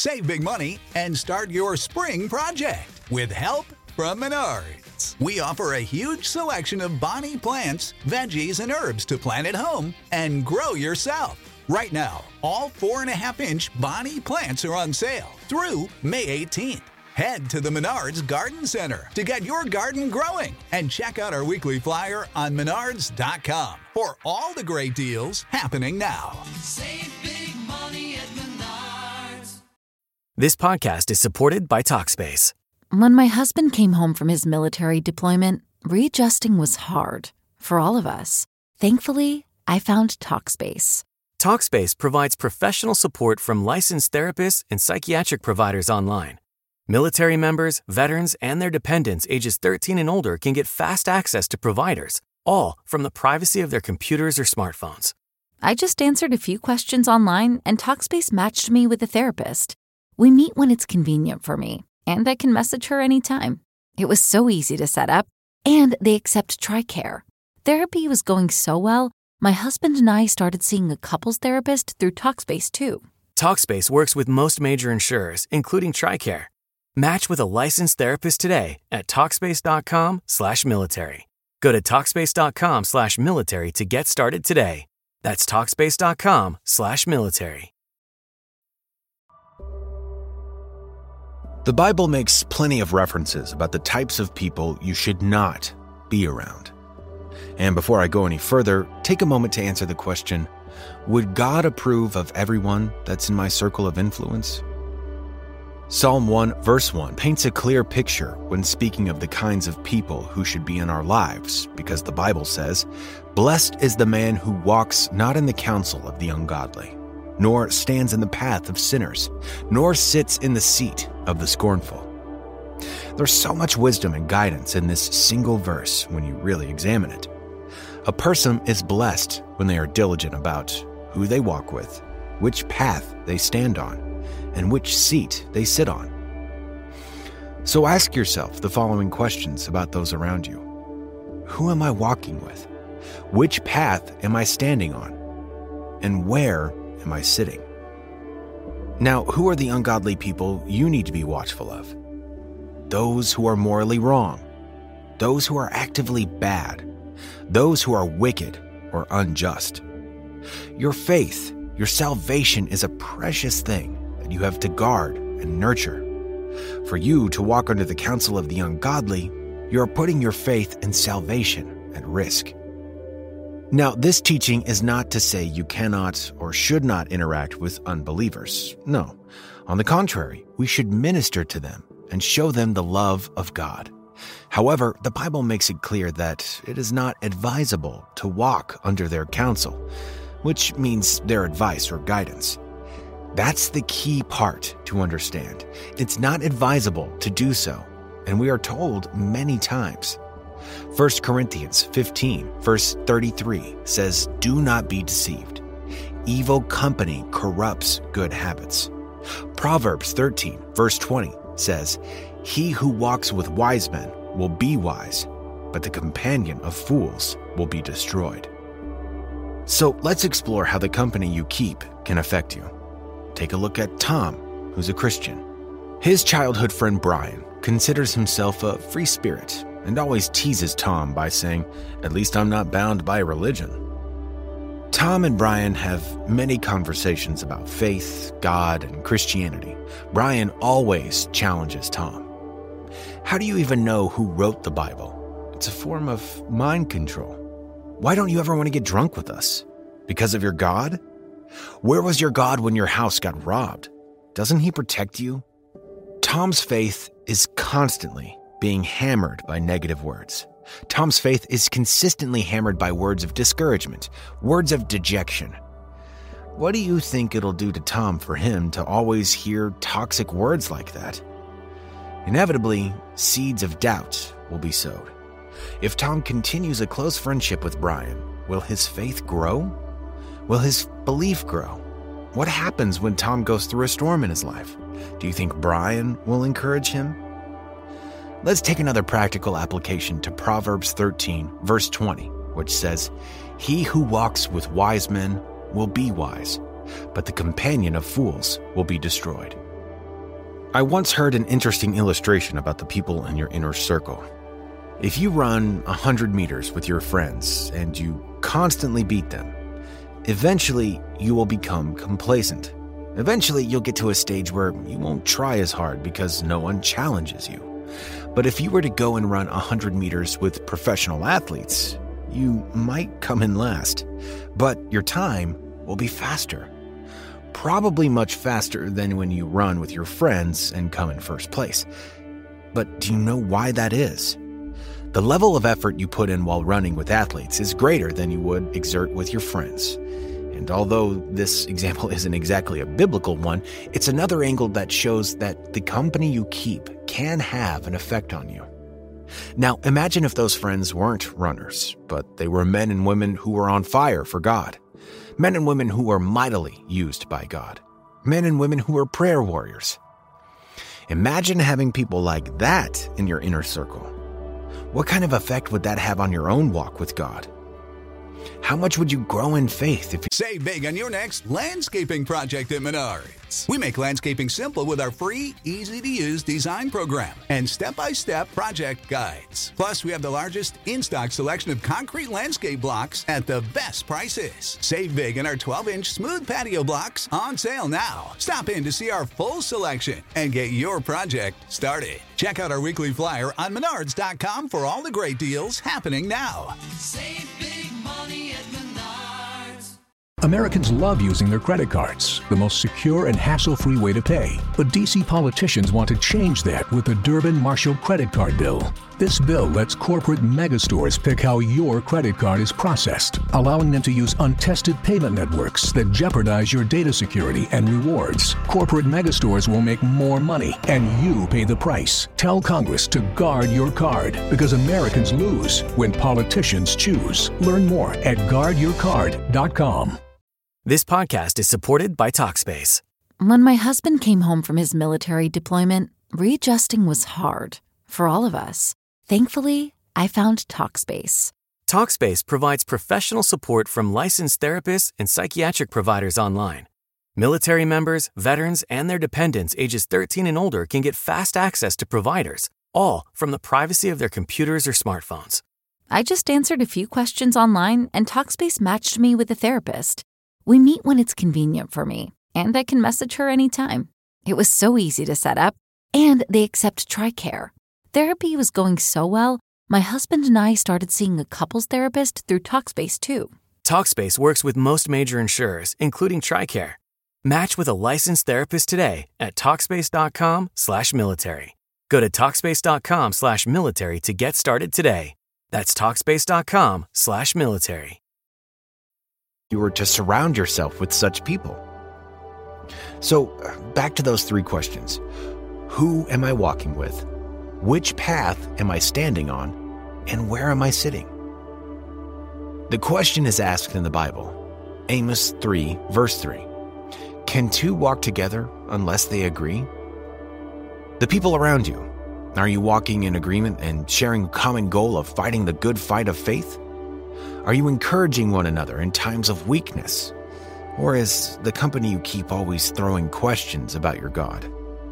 Save big money and start your spring project with help from Menards. We offer a huge selection of Bonnie plants, veggies, and herbs to plant at home and grow yourself. Right now, all 4.5-inch Bonnie plants are on sale through May 18th. Head to the Menards Garden Center to get your garden growing and check out our weekly flyer on menards.com for all the great deals happening now. Save big money at Menards. This podcast is supported by Talkspace. When my husband came home from his military deployment, readjusting was hard for all of us. Thankfully, I found Talkspace. Talkspace provides professional support from licensed therapists and psychiatric providers online. Military members, veterans, and their dependents ages 13 and older can get fast access to providers, all from the privacy of their computers or smartphones. I just answered a few questions online, and Talkspace matched me with a therapist. We meet when it's convenient for me, and I can message her anytime. It was so easy to set up, and they accept TRICARE. Therapy was going so well, my husband and I started seeing a couples therapist through Talkspace too. Talkspace works with most major insurers, including TRICARE. Match with a licensed therapist today at Talkspace.com/military. Go to Talkspace.com/military to get started today. That's Talkspace.com/military. The Bible makes plenty of references about the types of people you should not be around. And before I go any further, take a moment to answer the question, would God approve of everyone that's in my circle of influence? Psalm 1, verse 1 paints a clear picture when speaking of the kinds of people who should be in our lives, because the Bible says, "Blessed is the man who walks not in the counsel of the ungodly, nor stands in the path of sinners, nor sits in the seat of the scornful." There's so much wisdom and guidance in this single verse when you really examine it. A person is blessed when they are diligent about who they walk with, which path they stand on, and which seat they sit on. So ask yourself the following questions about those around you. Who am I walking with? Which path am I standing on? And where am I sitting? Now, who are the ungodly people you need to be watchful of? Those who are morally wrong, those who are actively bad, those who are wicked or unjust. Your faith, your salvation is a precious thing that you have to guard and nurture. For you to walk under the counsel of the ungodly, you are putting your faith and salvation at risk. Now, this teaching is not to say you cannot or should not interact with unbelievers. No. On the contrary, we should minister to them and show them the love of God. However, the Bible makes it clear that it is not advisable to walk under their counsel, which means their advice or guidance. That's the key part to understand. It's not advisable to do so, and we are told many times. 1 Corinthians 15, verse 33 says, "Do not be deceived. Evil company corrupts good habits." Proverbs 13, verse 20 says, "He who walks with wise men will be wise, but the companion of fools will be destroyed." So let's explore how the company you keep can affect you. Take a look at Tom, who's a Christian. His childhood friend Brian considers himself a free spirit and always teases Tom by saying, "At least I'm not bound by religion." Tom and Brian have many conversations about faith, God, and Christianity. Brian always challenges Tom. "How do you even know who wrote the Bible? It's a form of mind control. Why don't you ever want to get drunk with us? Because of your God? Where was your God when your house got robbed? Doesn't he protect you?" Tom's faith is constantly being hammered by negative words. Tom's faith is consistently hammered by words of discouragement, words of dejection. What do you think it'll do to Tom for him to always hear toxic words like that? Inevitably, seeds of doubt will be sowed. If Tom continues a close friendship with Brian, will his faith grow? Will his belief grow? What happens when Tom goes through a storm in his life? Do you think Brian will encourage him? Let's take another practical application to Proverbs 13, verse 20, which says, "He who walks with wise men will be wise, but the companion of fools will be destroyed." I once heard an interesting illustration about the people in your inner circle. If you run 100 meters with your friends and you constantly beat them, eventually you will become complacent. Eventually you'll get to a stage where you won't try as hard because no one challenges you. But if you were to go and run 100 meters with professional athletes, you might come in last, but your time will be faster. Probably much faster than when you run with your friends and come in first place. But do you know why that is? The level of effort you put in while running with athletes is greater than you would exert with your friends. And although this example isn't exactly a biblical one, it's another angle that shows that the company you keep can have an effect on you. Now, imagine if those friends weren't runners, but they were men and women who were on fire for God. Men and women who were mightily used by God. Men and women who were prayer warriors. Imagine having people like that in your inner circle. What kind of effect would that have on your own walk with God? How much would you grow in faith if you Save big on your next landscaping project at Menards. We make landscaping simple with our free, easy-to-use design program and step-by-step project guides. Plus, we have the largest in-stock selection of concrete landscape blocks at the best prices. Save big on our 12-inch smooth patio blocks on sale now. Stop in to see our full selection and get your project started. Check out our weekly flyer on Menards.com for all the great deals happening now. Save big money at Menards. Americans love using their credit cards, the most secure and hassle-free way to pay. But DC politicians want to change that with the Durbin-Marshall credit card bill. This bill lets corporate megastores pick how your credit card is processed, allowing them to use untested payment networks that jeopardize your data security and rewards. Corporate megastores will make more money, and you pay the price. Tell Congress to guard your card, because Americans lose when politicians choose. Learn more at guardyourcard.com. This podcast is supported by Talkspace. When my husband came home from his military deployment, readjusting was hard for all of us. Thankfully, I found Talkspace. Talkspace provides professional support from licensed therapists and psychiatric providers online. Military members, veterans, and their dependents ages 13 and older can get fast access to providers, all from the privacy of their computers or smartphones. I just answered a few questions online, and Talkspace matched me with a therapist. We meet when it's convenient for me, and I can message her anytime. It was so easy to set up, and they accept TRICARE. Therapy was going so well, my husband and I started seeing a couples therapist through Talkspace too. Talkspace works with most major insurers, including TRICARE. Match with a licensed therapist today at Talkspace.com/military. Go to Talkspace.com/military to get started today. That's Talkspace.com/military. you were to surround yourself with such people? So, back to those three questions. Who am I walking with? Which path am I standing on? And where am I sitting? The question is asked in the Bible. Amos 3, verse 3. Can two walk together unless they agree? The people around you, are you walking in agreement and sharing a common goal of fighting the good fight of faith? Are you encouraging one another in times of weakness? Or is the company you keep always throwing questions about your God?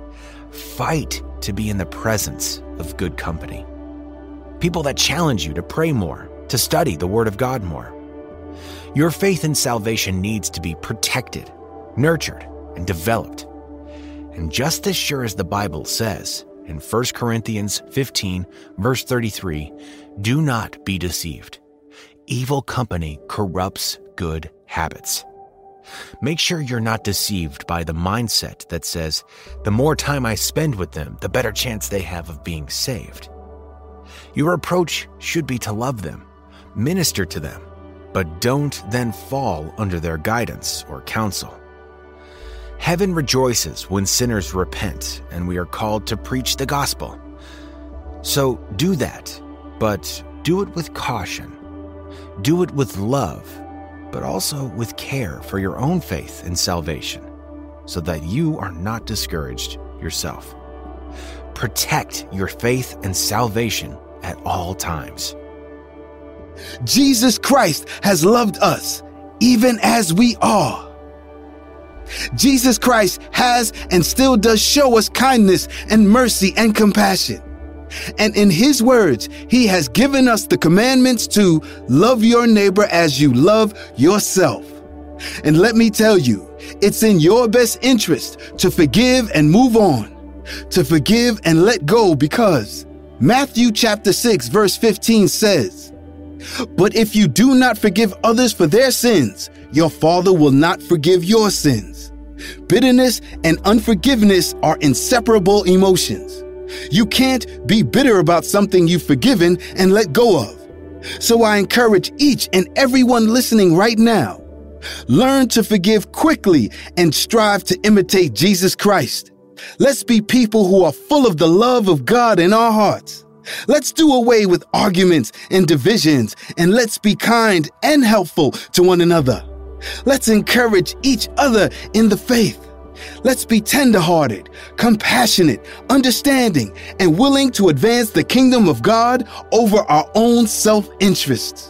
Fight to be in the presence of good company. People that challenge you to pray more, to study the Word of God more. Your faith in salvation needs to be protected, nurtured, and developed. And just as sure as the Bible says in 1 Corinthians 15, verse 33, do not be deceived. Evil company corrupts good habits. Make sure you're not deceived by the mindset that says, the more time I spend with them, the better chance they have of being saved. Your approach should be to love them, minister to them, but don't then fall under their guidance or counsel. Heaven rejoices when sinners repent, and we are called to preach the gospel. So do that, but do it with caution. Do it with love, but also with care for your own faith and salvation, so that you are not discouraged yourself. Protect your faith and salvation at all times. Jesus Christ has loved us, even as we are. Jesus Christ has and still does show us kindness and mercy and compassion. And in his words, he has given us the commandments to love your neighbor as you love yourself. And let me tell you, it's in your best interest to forgive and move on, to forgive and let go, because Matthew chapter 6 verse 15 says, "But if you do not forgive others for their sins, your Father will not forgive your sins." Bitterness and unforgiveness are inseparable emotions. You can't be bitter about something you've forgiven and let go of. So I encourage each and everyone listening right now, learn to forgive quickly and strive to imitate Jesus Christ. Let's be people who are full of the love of God in our hearts. Let's do away with arguments and divisions, and let's be kind and helpful to one another. Let's encourage each other in the faith. Let's be tenderhearted, compassionate, understanding, and willing to advance the kingdom of God over our own self-interests.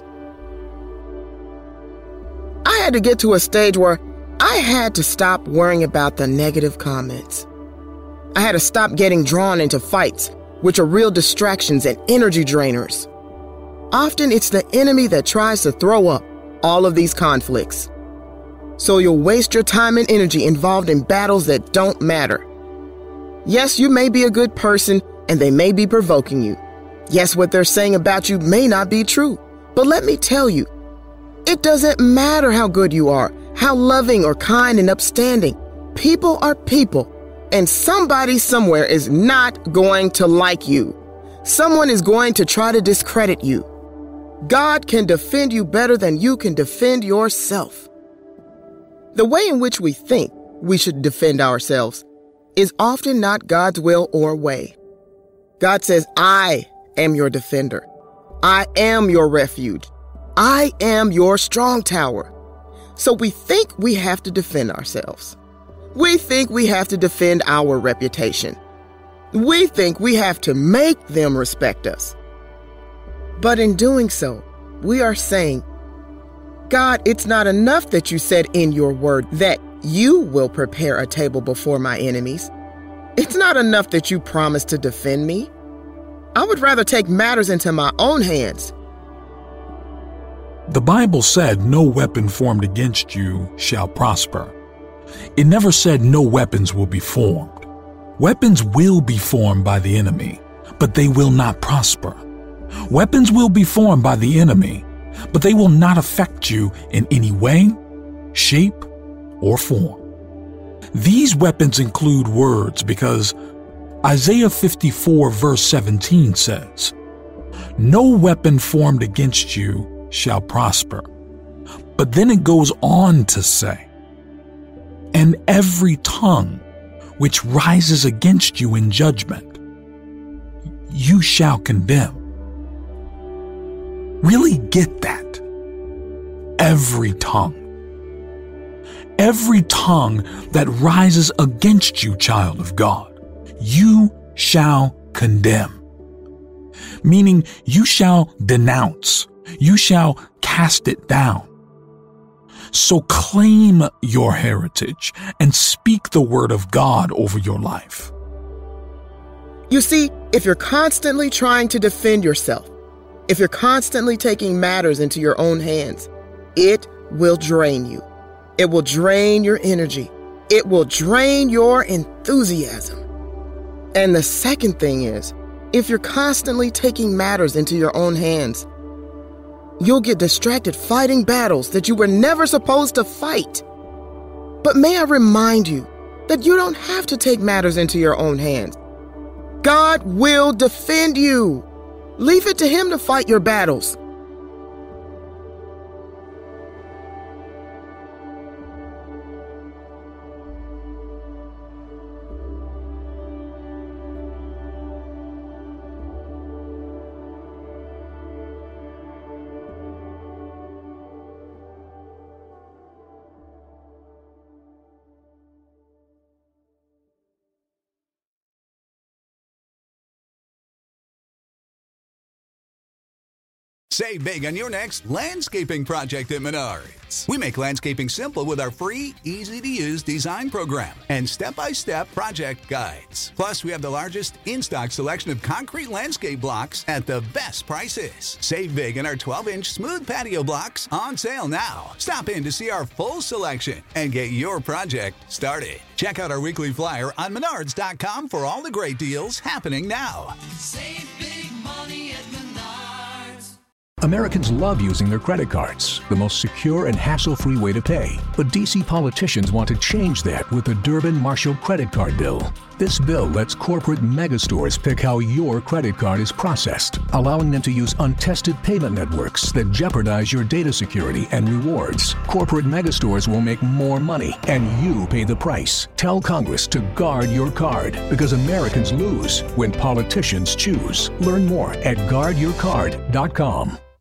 I had to get to a stage where I had to stop worrying about the negative comments. I had to stop getting drawn into fights, which are real distractions and energy drainers. Often it's the enemy that tries to throw up all of these conflicts. So you'll waste your time and energy involved in battles that don't matter. Yes, you may be a good person and they may be provoking you. Yes, what they're saying about you may not be true. But let me tell you, it doesn't matter how good you are, how loving or kind and upstanding. People are people, and somebody somewhere is not going to like you. Someone is going to try to discredit you. God can defend you better than you can defend yourself. The way in which we think we should defend ourselves is often not God's will or way. God says, "I am your defender. I am your refuge. I am your strong tower." So we think we have to defend ourselves. We think we have to defend our reputation. We think we have to make them respect us. But in doing so, we are saying, "God, it's not enough that you said in your word that you will prepare a table before my enemies. It's not enough that you promised to defend me. I would rather take matters into my own hands." The Bible said no weapon formed against you shall prosper. It never said no weapons will be formed. Weapons will be formed by the enemy, but they will not prosper. Weapons will be formed by the enemy, but they will not affect you in any way, shape, or form. These weapons include words because Isaiah 54 verse 17 says, "No weapon formed against you shall prosper." But then it goes on to say, "And every tongue which rises against you in judgment, you shall condemn." Really get that. Every tongue. Every tongue that rises against you, child of God, you shall condemn. Meaning you shall denounce. You shall cast it down. So claim your heritage and speak the word of God over your life. You see, if you're constantly trying to defend yourself, if you're constantly taking matters into your own hands, it will drain you. It will drain your energy. It will drain your enthusiasm. And the second thing is, if you're constantly taking matters into your own hands, you'll get distracted fighting battles that you were never supposed to fight. But may I remind you that you don't have to take matters into your own hands. God will defend you. Leave it to Him to fight your battles. Save big on your next landscaping project at Menards. We make landscaping simple with our free, easy-to-use design program and step-by-step project guides. Plus, we have the largest in-stock selection of concrete landscape blocks at the best prices. Save big on our 12-inch smooth patio blocks on sale now. Stop in to see our full selection and get your project started. Check out our weekly flyer on Menards.com for all the great deals happening now. Save big money at Menards. Americans love using their credit cards, the most secure and hassle-free way to pay. But D.C. politicians want to change that with the Durbin-Marshall credit card bill. This bill lets corporate megastores pick how your credit card is processed, allowing them to use untested payment networks that jeopardize your data security and rewards. Corporate megastores will make more money, and you pay the price. Tell Congress to guard your card, because Americans lose when politicians choose. Learn more at guardyourcard.com.